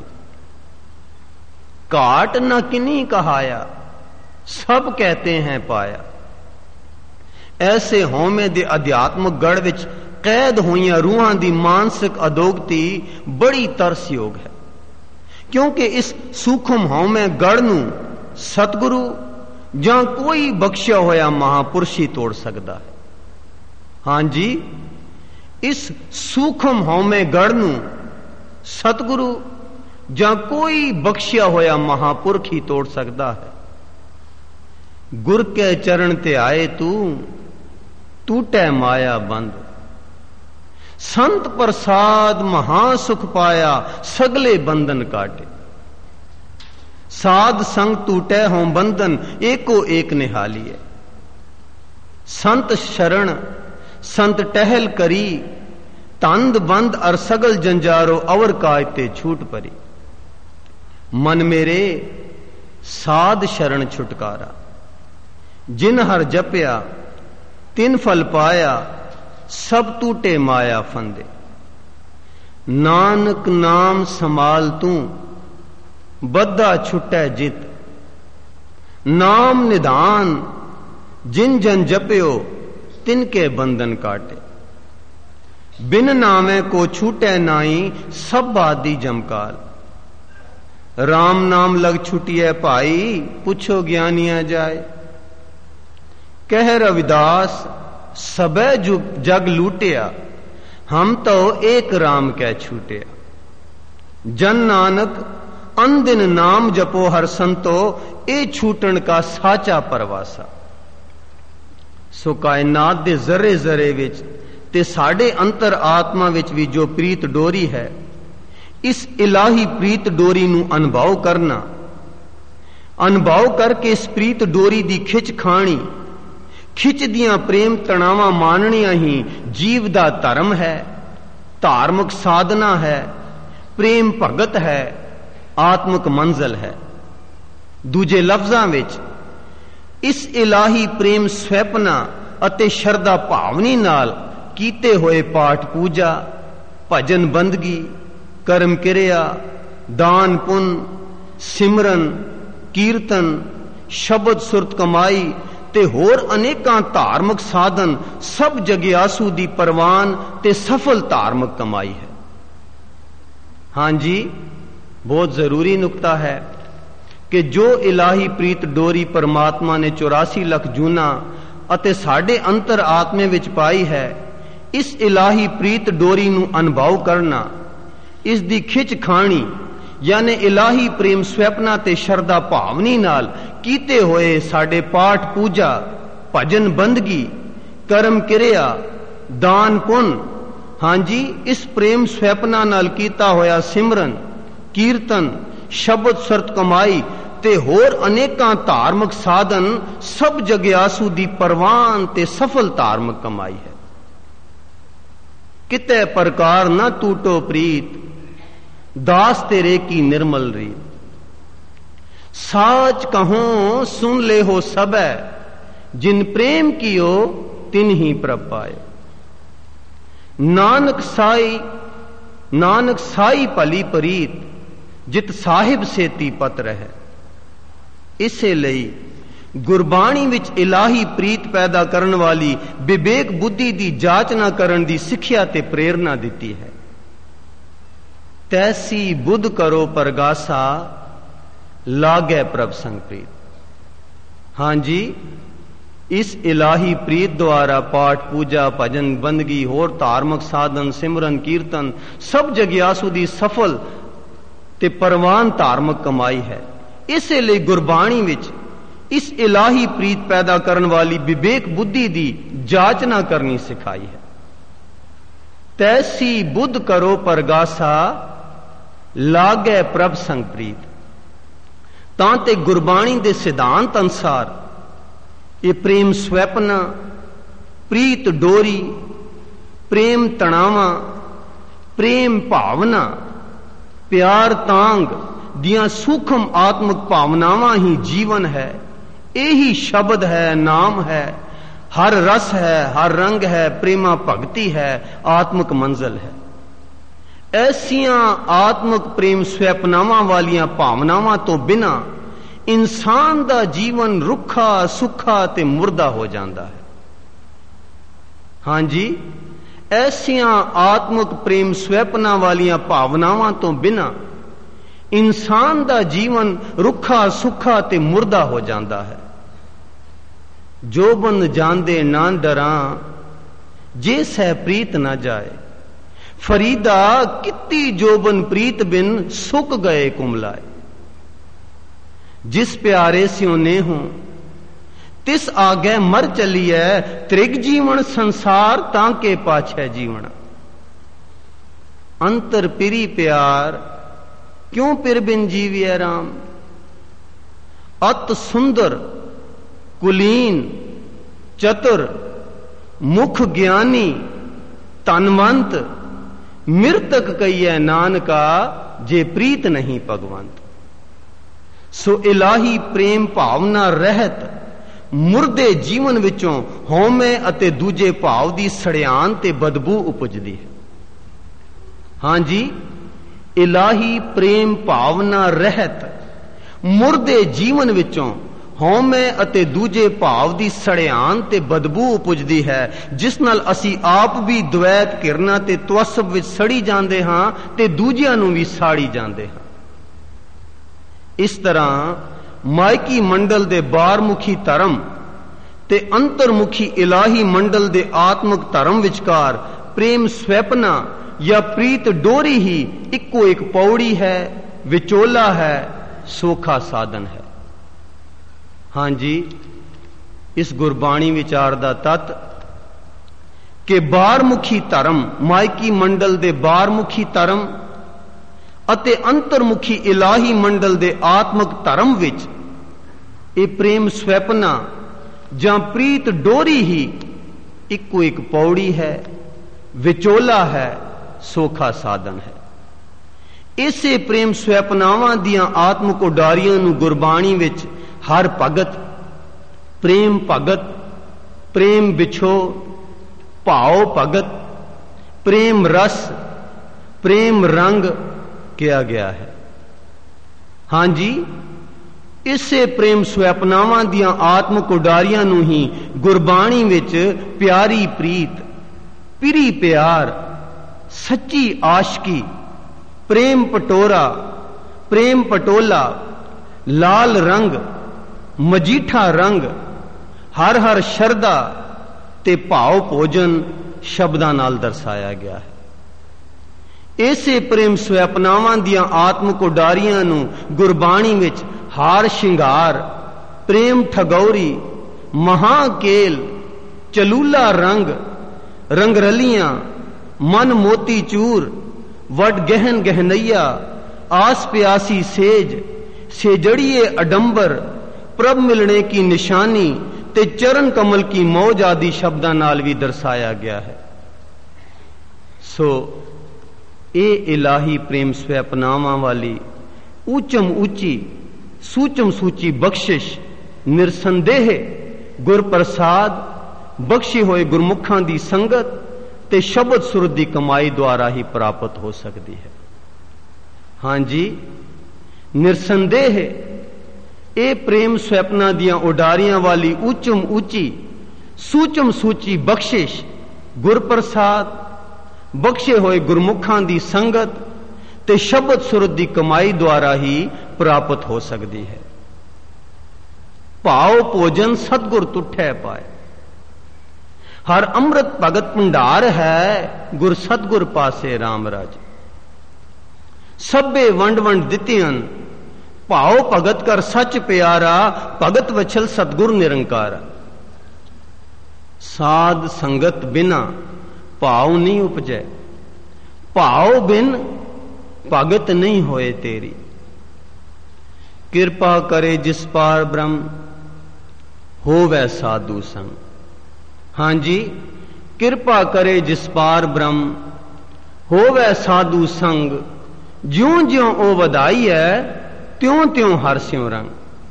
काट न किनी कहाया, सब कहते हैं पाया। ऐसे होमे दे अध्यात्मक गढ़ विच कैद होईयां रूहां दी मानसिक अदोगति बड़ी तरसयोग है, क्योंकि इस सूखम हौमे गढ़ नूं सतगुरु जां कोई बख्शिया होया महापुरुष ही तोड़ सकदा है। हां जी, इस सूखम हौमे गढ़ नूं सतगुरु जां कोई बख्शिया होया महापुरुष ही तोड़ सकदा है। गुर के चरण ते आए तू, टूटे माया बंद। संत प्रसाद महासुख पाया, सगले बंधन काटे। साध संग टूटे हों बंधन, एको एक निहालिए। संत शरण संत टहल करी, तंद बंद अर सगल जंजारो अवर कायते छूट परी। मन मेरे साध शरण छुटकारा, जिन हर जपया तिन फल पाया। सब टूटे माया फंदे, नानक नाम संभाल तू, बद्धा छुटे जित। नाम निधान जिन जन जप्यो, तिनके बंधन काटे। बिन नामे को छूटे नाई, सब आदि जमकाल। राम नाम लग छुटिए भाई, पूछो ज्ञानिया जाए। कह रविदास सबे जग लूटिया, हम तो एक राम कह छूटिया। जन नानक अनदिन नाम जपो हर संतो, ए छूटन का साचा परवासा। सो कायनात दे जरे जरे विच ते साडे अंतर आत्मा विच भी जो प्रीत डोरी है, इस इलाही प्रीत डोरी नूं अनुभव करना, अनुभव करके इस प्रीत डोरी दी खिच खाणी, खिच दियां प्रेम तणावां मानणियां ही जीव दा धर्म है, धार्मिक साधना है, प्रेम भगत है, आत्मिक मंजिल है। दूजे लफ्जां विच इस इलाही प्रेम स्वैपना अते शरदा भावनी नाल कीते होए पाठ पूजा, भजन बंदगी, कर्म किरिया, दान पुण्य, सिमरन कीर्तन, शब्द सुरत कमाई ते होर अनेकां धार्मिक साधन सब जगियासू दी परवान ते सफल धार्मिक कमाई है। हां जी, बहुत जरूरी नुक्ता है कि जो इलाही प्रीत डोरी परमात्मा ने 84 लख जूना अते साडे अंतर आत्मे विच पाई है, इस इलाही प्रीत डोरी नूं अनुभव करना, इस दी खिच खाणी यानी इलाही प्रेम स्वैपना ते शरदा भावनी नाल कीते होए साडे पाठ पूजा, भजन बंदगी, कर्म किरिया, दान पुण्य। हां जी, इस प्रेम स्वैपना नाल कीता होया सिमरन, कीर्तन, शब्द सुरत कमाई ते होर अनेकां धार्मिक साधन सब जगियासू दी परवान ते सफल धार्मिक कमाई है। किते प्रकार न टूटो प्रीत, दास तेरे की निर्मल रीत। साच कहो सुन ले हो सबे, जिन प्रेम कियो तिन ही प्रभ पाए। नानक साई भली परीत, जित साहिब सेती पत रहे। इसे लई ਗੁਰਬਾਣੀ ਵਿੱਚ ਇਲਾਹੀ ਪ੍ਰੀਤ ਪੈਦਾ ਕਰਨ ਵਾਲੀ ਵਿਵੇਕ ਬੁੱਧੀ ਦੀ ਜਾਂਚ ਨਾ ਕਰਨ ਦੀ ਸਿੱਖਿਆ ਤੇ ਪ੍ਰੇਰਣਾ ਦਿੱਤੀ ਹੈ। ਤੈਸੀ ਬੁੱਧ ਕਰੋ ਪਰਗਾਸਾ, ਲਾਗੈ ਪ੍ਰਭ ਸੰਗ ਪ੍ਰੀਤ। ਹਾਂਜੀ, ਇਸ ਇਲਾਹੀ ਪ੍ਰੀਤ ਦੁਆਰਾ ਪਾਠ ਪੂਜਾ ਭਜਨ ਬੰਦਗੀ ਹੋਰ ਧਾਰਮਿਕ ਸਾਧਨ ਸਿਮਰਨ ਕੀਰਤਨ ਸਭ ਜਗਿਆਸੂ ਦੀ ਸਫਲ ਤੇ ਪ੍ਰਵਾਨ ਧਾਰਮਿਕ ਕਮਾਈ ਹੈ। ਇਸੇ ਲਈ ਗੁਰਬਾਣੀ ਵਿੱਚ ਇਸ ਇਲਾਹੀ ਪ੍ਰੀਤ ਪੈਦਾ ਕਰਨ ਵਾਲੀ ਵਿਵੇਕ ਬੁੱਧੀ ਦੀ ਜਾਂਚ ਨਾ ਕਰਨੀ ਸਿਖਾਈ ਹੈ। ਤੈਸੀ ਬੁੱਧ ਕਰੋ ਪਰਗਾਸਾ, ਲਾਗੈ ਪ੍ਰਭ ਸੰਗ ਪ੍ਰੀਤ। ਤਾਂ ਤੇ ਗੁਰਬਾਣੀ ਦੇ ਸਿਧਾਂਤ ਅਨੁਸਾਰ ਇਹ ਪ੍ਰੇਮ ਸਵੈਪਨਾ, ਪ੍ਰੀਤ ਡੋਰੀ, ਪ੍ਰੇਮ ਤਣਾਵਾ, ਪ੍ਰੇਮ ਭਾਵਨਾ, ਪਿਆਰ ਤਾਂਗ ਦੀਆਂ ਸੂਖਮ ਆਤਮਿਕ ਭਾਵਨਾਵਾਂ ਹੀ ਜੀਵਨ ਹੈ। ਇਹੀ ਸ਼ਬਦ ਹੈ, ਨਾਮ ਹੈ, ਹਰ ਰਸ ਹੈ, ਹਰ ਰੰਗ ਹੈ, ਪ੍ਰੇਮਾ ਭਗਤੀ ਹੈ, ਆਤਮਿਕ ਮੰਜ਼ਲ ਹੈ। ਐਸੀਆਂ ਆਤਮਿਕ ਪ੍ਰੇਮ ਸਵੈਪਨਾਵਾਂ ਵਾਲੀਆਂ ਭਾਵਨਾਵਾਂ ਤੋਂ ਬਿਨਾਂ ਇਨਸਾਨ ਦਾ ਜੀਵਨ ਰੁੱਖਾ ਸੁੱਖਾ ਤੇ ਮੁਰਦਾ ਹੋ ਜਾਂਦਾ ਹੈ। ਹਾਂਜੀ, ਐਸੀਆਂ ਆਤਮਿਕ ਪ੍ਰੇਮ ਸਵੈਪਨਾ ਵਾਲੀਆਂ ਭਾਵਨਾਵਾਂ ਤੋਂ ਬਿਨਾਂ ਇਨਸਾਨ ਦਾ ਜੀਵਨ ਰੁੱਖਾ ਸੁੱਖਾ ਤੇ ਮੁਰਦਾ ਹੋ ਜਾਂਦਾ ਹੈ। ਜੋ ਬੰਦ ਜਾਂਦੇ ਨਾ ਡਰਾਂ, ਜੇ ਸਹਿ ਪ੍ਰੀਤ ਨਾ ਜਾਏ। ਫਰੀਦਾ ਕਿੱਤੀ ਜੋਬਨ ਪ੍ਰੀਤ ਬਿਨ ਸੁੱਕ ਗਏ ਕੁਮਲਾਏ। ਜਿਸ ਪਿਆਰੇ ਸਿਉ ਨੇਹੋਂ ਤਿਸ ਆਗੇ ਮਰ ਚਲੀਐ। ਤ੍ਰਿਗ ਜੀਵਨ ਸੰਸਾਰ ਤਾਂ ਕੇ ਪਾਛੈ ਜੀਵਨ। ਅੰਤਰ ਪਿਰੀ ਪਿਆਰ ਕਿਉਂ ਪਿਰ ਬਿਨ ਜੀਵਿਐ ਰਾਮ। ਅਤ ਸੁੰਦਰ ਕੁਲੀਨ ਚਤੁਰ ਮੁਖ ਗਿਆਨੀ ਧਨਵੰਤ ਮਿਰਤਕ ਕਈਐ ਨਾਨਕਾ। ਜੇ ਪ੍ਰੀਤ ਨਹੀਂ ਭਗਵੰਤ। ਸੋ ਇਲਾਹੀ ਪ੍ਰੇਮ ਭਾਵਨਾ ਰਹਿਤ ਮੁਰਦੇ ਜੀਵਨ ਵਿੱਚੋਂ ਹਉਮੈ ਅਤੇ ਦੂਜੇ ਭਾਵ ਦੀ ਸੜਿਆਨ ਤੇ ਬਦਬੂ ਉਪਜਦੀ ਹੈ। ਹਾਂਜੀ, ਇਲਾਹੀ ਪ੍ਰੇਮ ਭਾਵਨਾ ਰਹਿਤ ਮੁਰਦੇ ਜੀਵਨ ਵਿੱਚੋਂ ਹਉਮੈ ਅਤੇ ਦੂਜੇ ਭਾਵ ਦੀ ਸੜਿਆਨ ਤੇ ਬਦਬੂ ਉਪਜਦੀ ਹੈ, ਜਿਸ ਨਾਲ ਅਸੀਂ ਆਪ ਵੀ ਦ્વੈਤ ਕਿਰਨਾ ਤੇ ਤਵਸਬ ਵਿੱਚ ਸੜੀ ਜਾਂਦੇ ਹਾਂ ਤੇ ਦੂਜਿਆਂ ਨੂੰ ਵੀ ਸਾੜੀ ਜਾਂਦੇ ਹਾਂ। ਇਸ ਤਰ੍ਹਾਂ ਮਾਇਕੀ ਮੰਡਲ ਦੇ ਬਾਹਰਮੁਖੀ ਧਰਮ ਤੇ ਅੰਤਰਮੁਖੀ ਇਲਾਹੀ ਮੰਡਲ ਦੇ ਆਤਮਿਕ ਧਰਮ ਵਿਚਕਾਰ ਪ੍ਰੇਮ ਸਵੈਪਨਾ ਜਾਂ ਪ੍ਰੀਤ ਡੋਰੀ ਹੀ ਇੱਕੋ ਇੱਕ ਪੌੜੀ ਹੈ, ਵਿਚੋਲਾ ਹੈ, ਸੋਖਾ ਸਾਧਨ ਹੈ। ਹਾਂਜੀ, ਇਸ ਗੁਰਬਾਣੀ ਵਿਚਾਰ ਦਾ ਤੱਤ ਕਿ ਬਾਹਰਮੁਖੀ ਧਰਮ ਮਾਇਕੀ ਮੰਡਲ ਦੇ ਬਾਹਰਮੁਖੀ ਧਰਮ ਅਤੇ ਅੰਤਰਮੁਖੀ ਇਲਾਹੀ ਮੰਡਲ ਦੇ ਆਤਮਿਕ ਧਰਮ ਵਿੱਚ ਇਹ ਪ੍ਰੇਮ ਸਵੈਪਨਾ ਜਾਂ ਪ੍ਰੀਤ ਡੋਰੀ ਹੀ ਇੱਕੋ ਇੱਕ ਪੌੜੀ ਹੈ, ਵਿਚੋਲਾ ਹੈ, ਸੋਖਾ ਸਾਧਨ ਹੈ। ਇਸੇ ਪ੍ਰੇਮ ਸਵੈਪਨਾਵਾਂ ਦੀਆਂ ਆਤਮਿਕ ਉਡਾਰੀਆਂ ਨੂੰ ਗੁਰਬਾਣੀ ਵਿੱਚ ਹਰ ਭਗਤ, ਪ੍ਰੇਮ ਭਗਤ, ਪ੍ਰੇਮ ਵਿਛੋ, ਭਾਉ ਭਗਤ, ਪ੍ਰੇਮ ਰਸ, ਪ੍ਰੇਮ ਰੰਗ ਕਿਹਾ ਗਿਆ ਹੈ। ਹਾਂਜੀ, ਇਸੇ ਪ੍ਰੇਮ ਸਵੈਪਨਾਵਾਂ ਦੀਆਂ ਆਤਮਿਕ ਉਡਾਰੀਆਂ ਨੂੰ ਹੀ ਗੁਰਬਾਣੀ ਵਿੱਚ ਪਿਆਰੀ ਪ੍ਰੀਤ, ਪਿਰੀ ਪਿਆਰ, ਸੱਚੀ ਆਸ਼ਕੀ, ਪ੍ਰੇਮ ਪਟੋਰਾ, ਪ੍ਰੇਮ ਪਟੋਲਾ, ਲਾਲ ਰੰਗ, ਮਜੀਠਾ ਰੰਗ, ਹਰ ਹਰ ਸ਼ਰਧਾ ਤੇ ਭਾਵ ਭੋਜਨ ਸ਼ਬਦਾਂ ਨਾਲ ਦਰਸਾਇਆ ਗਿਆ ਹੈ। ਇਸੇ ਪ੍ਰੇਮ ਸਵੈਪਨਾਵਾਂ ਦੀਆਂ ਆਤਮਿਕ ਉਡਾਰੀਆਂ ਨੂੰ ਗੁਰਬਾਣੀ ਵਿੱਚ ਹਾਰ ਸ਼ਿੰਗਾਰ, ਪ੍ਰੇਮ ਠਗੌਰੀ, ਮਹਾਕੇਲ, ਚਲੂਲਾ ਰੰਗ, ਰੰਗਰਲੀਆਂ, ਮਨ ਮੋਤੀ ਚੂਰ, ਵਡ ਗਹਿਨ ਗਹਿਨਈਆ, ਆਸ ਪਿਆਸੀ ਸੇਜ, सेजड़िए अडंबर, प्रभ मिलने की निशानी ते चरण कमल की मौज आदि शब्दां नाल भी दर्शाया गया है। सो ये इलाही प्रेम स्वैपनावां वाली ऊचम ऊची सूचम सूची बख्शिश निरसंदेह गुरप्रसाद बख्शे हुए गुरमुखां दी संगत ते शब्द सुरत दी कमाई द्वारा ही प्राप्त हो सकती है। हाँ जी, निरसंदेह गुरप्रसाद बख्शे हुए गुरमुखां दी संगत ते शब्द सुरत दी कमाई द्वारा ही प्राप्त हो सकती है। हाँ जी, निरसंदेह गुरप्रसाद बख्शे हुए गुरमुखां दी संगत ते शब्द सुरत दी कमाई द्वारा ही प्राप्त हो सकती है। हाँ जी, निरसंदेह गुरप्रसाद बख्शे हुए गुरमुखां दी संगत ते शब्द सुरत दी कमाई द्वारा ही प्राप्त हो सकती है। ਇਹ ਪ੍ਰੇਮ ਸਵੈਪਨਾ ਦੀਆਂ ਉਡਾਰੀਆਂ ਵਾਲੀ ਉੱਚਮ ਉੱਚੀ ਸੂਚਮ ਸੂਚੀ ਬਖਸ਼ਿਸ਼ ਗੁਰਪ੍ਰਸਾਦ ਬਖਸ਼ੇ ਹੋਏ ਗੁਰਮੁਖਾਂ ਦੀ ਸੰਗਤ ਤੇ ਸ਼ਬਦ ਸੁਰਤ ਦੀ ਕਮਾਈ ਦੁਆਰਾ ਹੀ ਪ੍ਰਾਪਤ ਹੋ ਸਕਦੀ ਹੈ। ਭਾਉ ਭੋਜਨ ਸਤਿਗੁਰ ਤੁਠੈ ਪਾਏ। ਹਰ ਅੰਮ੍ਰਿਤ ਭਗਤ ਭੰਡਾਰ ਹੈ ਗੁਰ ਸਤਿਗੁਰ ਪਾਸੇ ਰਾਮ ਰਾਜ। ਸਭੇ ਵੰਡ ਵੰਡ ਦਿੱਤੀਆਂ ਭਾਉ ਭਗਤ ਕਰ ਸੱਚ ਪਿਆਰਾ ਭਗਤ ਵਛਲ ਸਤਿਗੁਰ ਨਿਰੰਕਾਰਾ। ਸਾਧ ਸੰਗਤ ਬਿਨਾ ਭਾਉ ਨਹੀਂ ਉਪਜੈ ਭਾਉ ਬਿਨ ਭਗਤ ਨਹੀਂ ਹੋਏ ਤੇਰੀ। ਕਿਰਪਾ ਕਰੇ ਜਿਸ ਪਾਰ ਬ੍ਰਹਮ ਹੋਵੇ ਸਾਧੂ ਸੰਗ। ਹਾਂਜੀ, ਕਿਰਪਾ ਕਰੇ ਜਿਸ ਪਾਰ ਬ੍ਰਹਮ ਹੋਵੇ ਸਾਧੂ ਸੰਗ। ਜਿਉਂ ਜਿਉਂ ਉਹ ਵਧਾਈ ਹੈ त्यों त्यों हर स्यों रंग।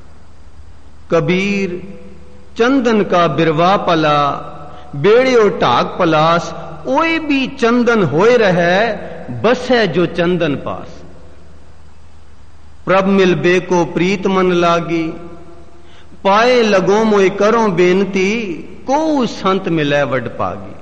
कबीर चंदन का बिरवा पला बेड़ियो ढाक पलास। ओए भी चंदन होए रहे बस है जो चंदन पास। प्रभ मिल बेको प्रीत मन लागी पाए लगो मोए करो बेनती को संत मिले वड पागी।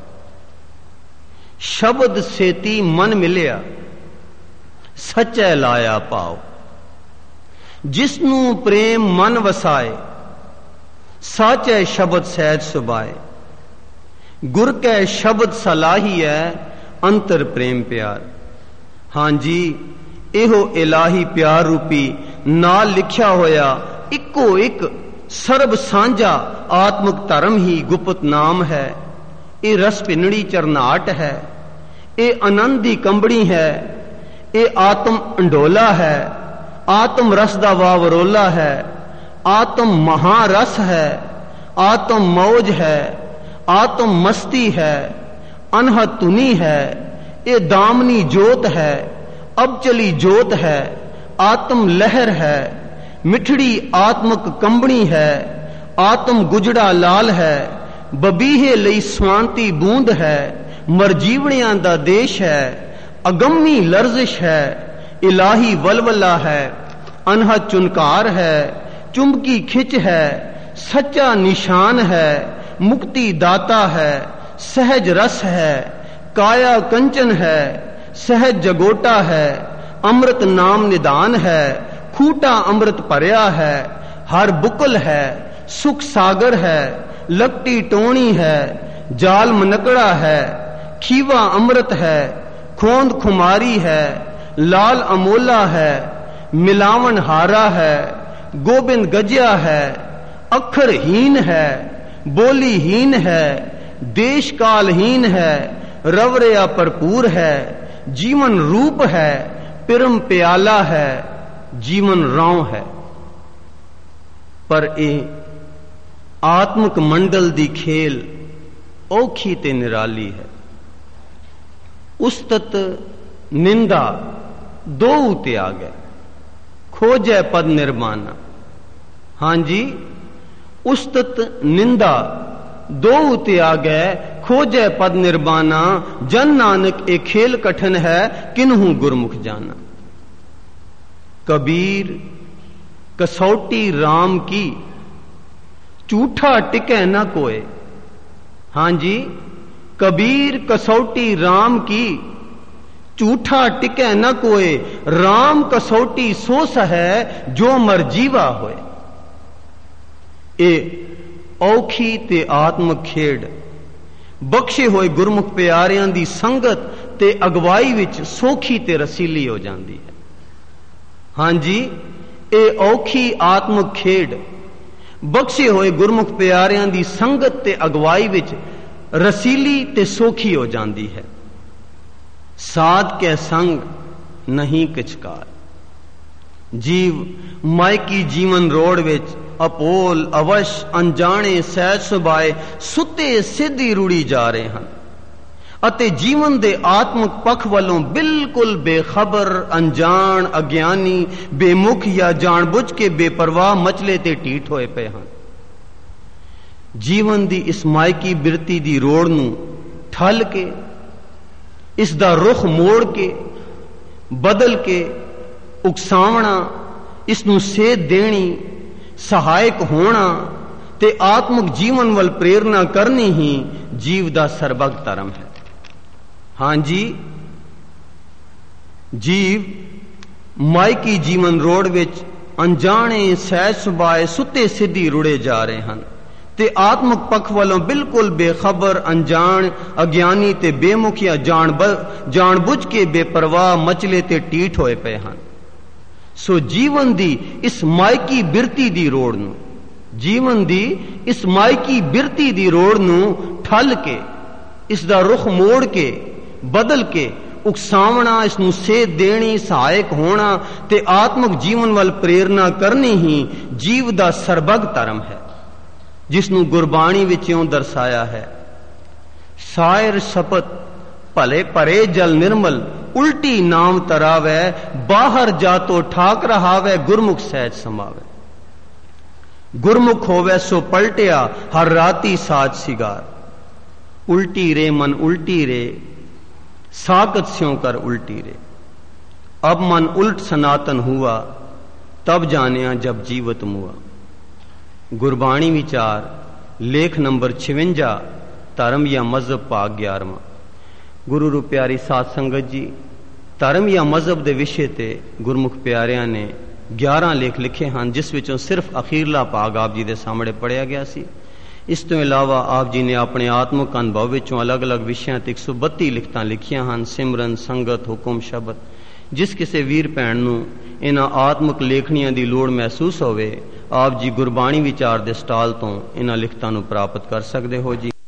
शब्द सेती मन मिलिया सच्चे लाया पाओ। जिसनू प्रेम मन वसाए साचे शब्द सहज सुभाए। गुर कै शब्द सलाही है अंतर प्रेम प्यार। हां जी, इहो इलाही प्यार रूपी नाल लिखिया होया इको एक सर्ब सांझा आत्मक धर्म ही गुप्त नाम है। ये रस पिनड़ी चरनाट है, ये आनंद दी कंबड़ी है, ये आत्म अंडोला है, आत्म रस दा वावरोला है, आत्म महारस है, आत्म मौज है, आत्म मस्ती है, अनहद तुनी है, ये दामनी जोत है, अब चली जोत है, आत्म लहर है, मिठड़ी आत्मक कंबनी है, आत्म गुजड़ा लाल है, बबीहे लई स्वांति बूंद है, मरजीवणियां दा देश है, अगम्मी लर्जिश है, इलाही वलवला है, अनहद चुनकार है, चुंबकी खिंच है, सच्चा निशान है, मुक्ति दाता है, सहज रस है, काया कंचन है, सहज जगोटा है, अमृत नाम निदान है, खूटा अमृत भरिया है, हर बुकल है, सुख सागर है, लकटी टोणी है, जाल मनकड़ा है, खीवा अमृत है, खोंद खुमारी है, लाल अमोला है, मिलावन हारा है, गोबिंद गजिया है, अखर हीन है, बोली हीन है, देश कालहीन है, रवरिया भरपूर है, जीवन रूप है, पिरम प्याला है, जीवन राव है। पर ए आत्मक मंडल दी खेल औखी ते निराली है। उस्तत निंदा दो त्याग है, खोजै पद निर्माना। हां जी, उस्तत निंदा दो त्याग है, खोजै पद निर्माना। जन नानक एक खेल कठिन है, किन्हू गुरमुख जाना। कबीर कसौटी राम की झूठा टिकै न कोय। हां जी, कबीर कसौटी राम की झूठा टिकै न कोय। राम कसौटी सो सै जो मरजीवा होए। ए औखी ते आत्मक खेड़ बख्शे होए गुरमुख प्यारियां दी संगत ते अगवाई विच सौखी ते रसीली हो जाती है। हां जी, ए औखी आत्मक खेड़ बख्शे होए गुरमुख प्यारियां दी संगत ते अगवाई विच रसीली ते सौखी हो जाती है। साध के संग नहीं किचकार। जीव मायकी जीवन रोड़ विच अपोल अवश अनजाने सहज सुभाए सुते सिद्धि रुड़ी जा रहे हैं अते जीवन दे आत्मक पख वालों बिल्कुल बेखबर अनजान अज्ञानी बेमुख या जानबुझ के बेपरवाह मचले ते टीठ होए पे हैं। जीवन दी इस मायकी बिरती दी रोड़ नू ठल के इस दा रुख मोड़ के बदल के उकसावना, इसनू सेध देनी, सहायक होना ते आत्मिक जीवन वल प्रेरणा करनी ही जीव दा सर्वग धर्म है। हां जी, जीव मायकी जीवन रोड विच अनजाने सहज सुभाए सुते सिद्धि रुड़े जा रहे हैं ते आत्मिक पक्ष वालों बिल्कुल बेखबर, अनजान, अज्ञानी ते बेमुखिया जान बुझ के बेपरवाह मचले ते टीठ होए पे हैं। सो जीवन दी इस मायकी बिरती दी रोड़ नू, जीवन दी इस मायकी बिरती दी रोड़ नू ठल के, इसदा रुख मोड़ के, बदल के उकसावना, इसनू सेध देनी, सहायक होना ते आत्मिक जीवन वाल प्रेरणा करनी ही जीव दा सर्वग धर्म है, जिसनू गुरबाणी विचों दर्शाया है। शायर शपथ भले भरे जल निर्मल, उल्टी नाम तरावै, बाहर जा तो ठाक रहावै, गुरमुख सहज समावै। गुरमुख होवै सो पलटिया, हर राती साज सिगार। उल्टी रे मन उल्टी रे, साकत स्यों कर उल्टी रे। अब मन उल्ट सनातन हुआ, तब जानिया जब जीवत मुआ। गुरबाणी विचार लेख नंबर 56, धर्म या मजहब भाग 11वां। गुरु रू प्यारी साध संगत जी, धर्म या मजहब के विषय ते गुरमुख प्यारियां ने 11 लेख लिखे हैं, जिस विचों सिर्फ अखीरला भाग आप जी के सामने पढ़िया गया सी। इस तो इलावा आप जी ने अपने आत्मक अनुभव विचों अलग अलग विषयों ते 132 लिखतां लिखियां हैं। सिमरन, संगत, हुक्म, शब्द। जिस किसी वीर भैन नूं इन्हां आत्मक लेखनियां दी लोड़ महसूस होवे, आप जी गुरबाणी विचार दे स्टाल तो इन्हां लिखतां नूं प्राप्त कर सकते हो जी।